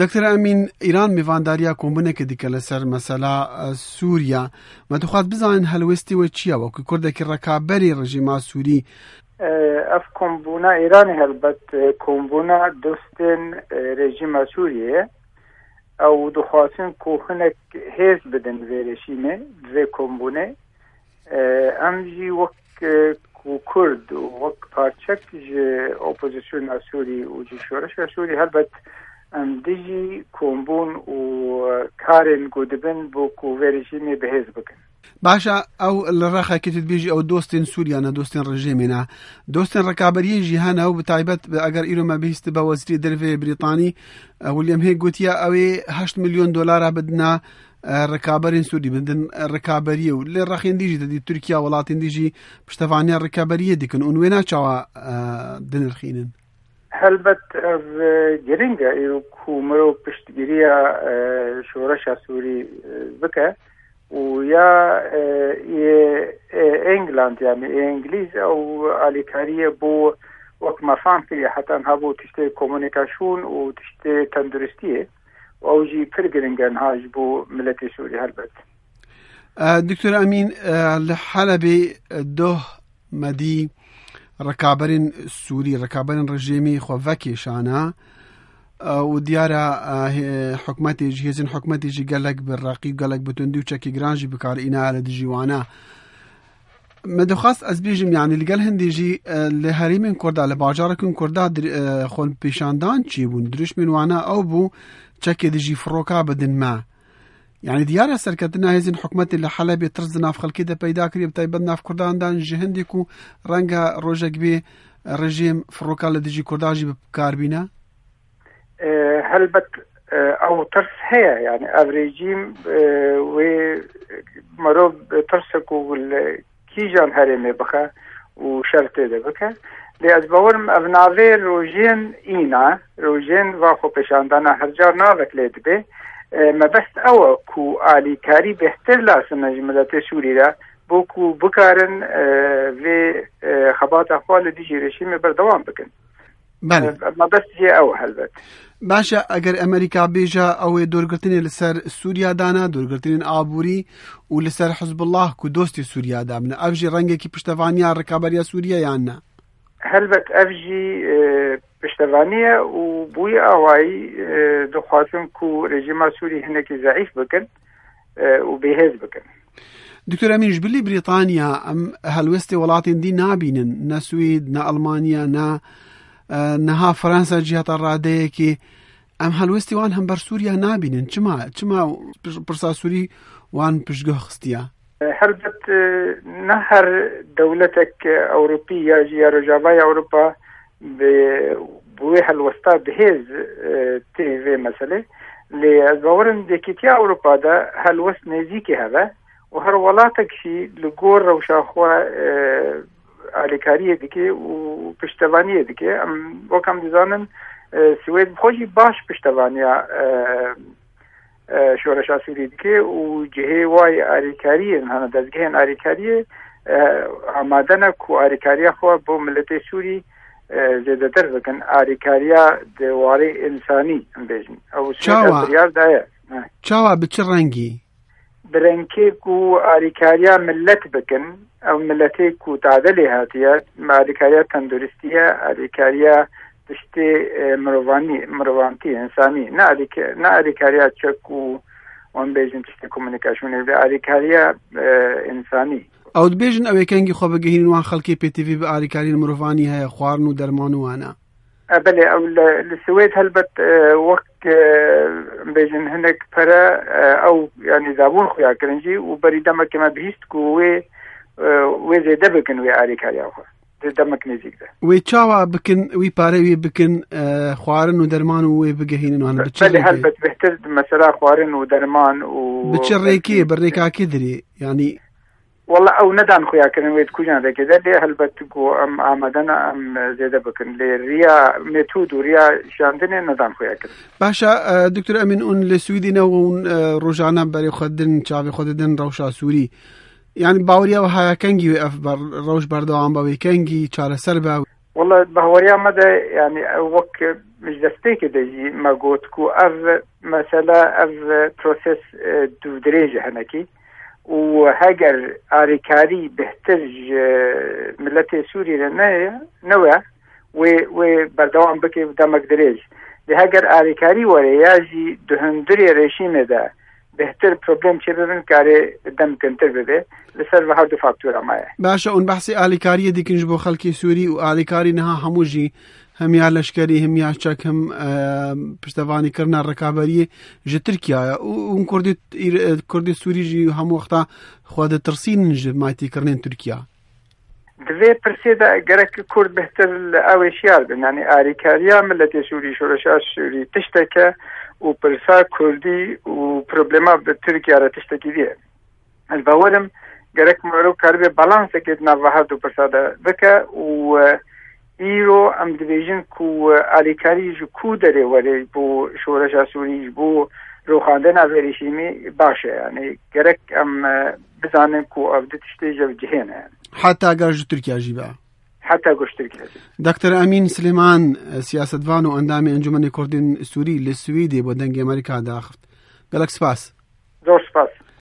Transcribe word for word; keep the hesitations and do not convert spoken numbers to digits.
دکتر امین ایران میوانداریا کۆمبوونێکی دیکە لەسەر مەسەلا سووریا ما دەخوات بزانین هەلوێستی وە چییە وەکو کوردێکی ڕەکابەری ڕژیما سووری ئەف کۆمبوونە ئێرانی هەلبەت کۆمبوونە دۆستên rejîma Sûriyê ew dixwazin ku hinek hêz bidin vê rejîmê vê kombûnê em jî wek ku Kurd û wek parçek ji opozisyona Sûrî û ji şoreşa Sûrî helbet em dijî kombûn û karên ku dibin bo ku vê rejîmê bihêz bikin. باشە ئەو لە ڕاخەکەت بێژی ئەو دۆستین سووریانە دۆستین ڕژێمێنە دۆستین ڕەکابەریەژی هەنە و بەتایبەت ئەگەر ئیرۆمە بهیست بە وەزیری دەرەوەی بریتانی ویلیام هێ گوتیە ئەوێ هەشت میلیۆن دۆلارە بدنا ڕکابەرین سووری بدن ڕکابەریە و لێ ڕەخێندیژی دەدی تورکیا وڵاتێندیژی پشتەوانیا ڕکابەریە دیکن و نوێ ناچاوە دنرخینن هەلبەت گرنگە ئێرۆ مرۆڤ پشتگیریە شۆرەشە سووری بکە و یا ئینگلاند یعنی ئینگلیز ئەو ئالیکاریە بۆ وەک مەفام کردی حتان هەبوو تشتێ کۆمونیکاسیۆن و تشتێ تەندروستیە و ئەوژی پر گرنگەن هاش بۆ ملەتی سووری هەلبەت. دکتۆر ئەمین لە حەلەبێ دۆ مەدی ڕکابەرین سووری ڕکابەرین ڕژێمی خۆڤەکێشانە و دیارە حکومەتێکی هێزن حکومەتێکی گەلک بەڕاقی و گەلک بتوندی و چەکی گرانجی بکارئینا لە دژیوانە مەدەخواست ئەس بێژم یعنی لەگەڵ هەندێژی لە هەرێمین کووردا لە باژارێکن کووردا خۆن پیشاندان چی بوون دروشمین وانە ئەو بوو چەکێ دژی فڕۆکا بدن ما یعنی دیارە سەرکەتنا هێزن حکومەتی لە حەلەبێ ترس ناف خەڵکی دە پەیدا کردی بەتایبەت ناف کورداندان ژ هەندێک و ڕەنگە ڕۆژێک بێ ڕژیم فڕۆکا لە دژی کورداژی بکاربینە هەلبەت ئەو ترس هەیە یعنی ئەو رێژیم وێ مرۆڤ ترسێک و کیژان هەرێمێ بخە و شەر تێدە بکە لێ ئەس باوەرم ئەو ناوێ ڕۆژێن ئینە ڕۆژێن وا خۆپێشاندانە هەرجار ناوێک لێ دەبێ مەبەست ئەوە کو ئالیکاری بهتر لاسنە ملەتێ سووریدا بۆ کو بکارن vê xebata xwe li dijî rejîmê berdewam bikin. مەبەست هێ ئەوە هەلبەت. باشە ئەگەر ئەمریکا بێژە ئەوێ دۆرگرتنێ لەسەر سووریادانە دۆرگرتنین ئابووری و لەسەر حزب الله کو دۆستی سووریادا بنە ئەوژی ڕەنگێکی پشتەوانیا ڕکابەریە سووریە یاننا هەلبەت ئەوژی پشتەوانیە و بووی ئاوایی دەخوازن کو رێژیما سووری هەنێکی زەعیف بکن و بێهێز بکن. دکتۆر ئەمینش بلی بریتانیا ئەم هەلوێستی وڵاتین دی نابینن نە سوید نە ئەڵمانیا نە نەها فەرەنسا جیهەتە ڕادەیەکی ئەم هەلوێستی وان هەم بەر سووریا نابینن چما چما پرسا سووری وان پشتگوه خستیە هەلبەت نە هەر دەوڵەتێک ئەوروپی یا ژیا ڕۆژاوای ئەوروپا بۆی هەلوەستا بەهێز تێ vê مەسەلێ لێ ئەس باوەرم یەکێتیا ئەوروپادا هەلوەست نێزیکی هەبە و هەر وڵاتێکشی لە گۆڕ ڕەوشاخوا ئالیکاریە دکێ و پشتەوانیە دکێ ئەم وەکەم دەزانن سوێد خۆشی باش پشتەوانیا شۆرەشا سووری دکێ و جهێ وای ئالیکاریە هەنە دەستگەهێن ئالیکاریە ئامادەنە کو ئالیکاریە خۆ بۆ ملەتێ سووری زێدەتر بکەن ئالیکاریە دێوارەی ئینسانی ئەمبێژن ئەو بریاردایە چاوا بچ ڕەنگی برنکێک و ئالیکاریە ملەت بکن ئەو ملەتێک و تادە لێ هاتیە ئالیکاریە تەندروستیە ئالیکاریە تشتێ مرۆڤانی مرۆڤانتی ئینسانی نە ئالیکاریە چەک و وان بێژن تشتێ کۆمونیکاسیۆنێ ئالیکاریە ئینسانی ئەو دبێژن ئەوەی کەنگی خۆ بگەهێنن وان خەڵکی پێتیڤی بە ئالیکاری مرۆڤانی هەیە خواردن و دەرمان وانە بەێ ئەو لە سوێد هەلبەت وەک بێژن هەندێک پەرە ئەو ینی زابوون خویاکردنجی و بەریدەمەکەمە بهیست و وێ وێ زێدە بکن وێ ئالیکاریاخوا دەمەک نزیکدا وێ چاوا بکن وی پارەوی بکن خواردن و دەرمان و وێ بگەهێنن وانە هەلبەت بهتر مەسەلا خواردن و دەرمان و بچ ڕێکێ بەڕێکاکێ درێ ینی والله ئەو نەدان خویاکردن وێت کوژان دەکێدا لێ هەلبەت گۆ ئەم ئامادەنە ئەم زێدە بکن لێ ڕیا مێتود و ڕیا شاندنێ نەدان خویاکردن. باشە دکتۆر ئەمین ئون لە سویدینەوە اون ڕۆژانە بەرێ خۆدن چاوی خۆ دەدەن ڕەوشا سووری یعنی باوریەوە هەیە کەنگی وێ ئەف ڕەوش بەردەوام بەوەی کەنگی چارەسەر بە والله بهوريا مدى يعني وك مش دستيك دجي ما قوتكو أف مثلا أف بروسيس دو دريجة هناكي وهاجر آريكاري بهترج ملتي سوري لنا نوع وبردوام بكي بدمك دريج لهاجر آريكاري ورياجي دهندري ريشيمه ده بهتر بروبلم چه ببین کاری دم کنتر ببه لسر و هر دو فاکتورا مایه باشا اون بحثی آلیکاری دیکنج بو خلکی سوری و آلیکاری نها هموجی هم یا لشکری هم یا چک هم پشتوانی کرنا رکابری جه ترکیه اون کردی کردی سوری جی هم وقتا خواهد ترسین جه مایتی کرنین ترکیه دوی پرسیده گرک کرد بهتر اوشیار بین یعنی آلیکاریا ملت سوری شورشاش سوری تشتکه و پرسا کردی و پروبلما به ترکیه را تشتکی دیه الباورم گرک مرو کاربه بالانس که نوها دو پرسا ده بکه و ایرو ام دیویژن کو آلیکاری جو کو داره ولی بو شورش سوری بو روخاندن اوریشیمی باشه یعنی گرک ام بزانن کو افده تشتی جو جهنه حتی اگر جو ترکیه جیبه حتى قشترك دكتور أمين سليمان سياسة فانو أندامي أنجمن كردين سوري للسويدي بدنجي أمريكا داخل قالك سباس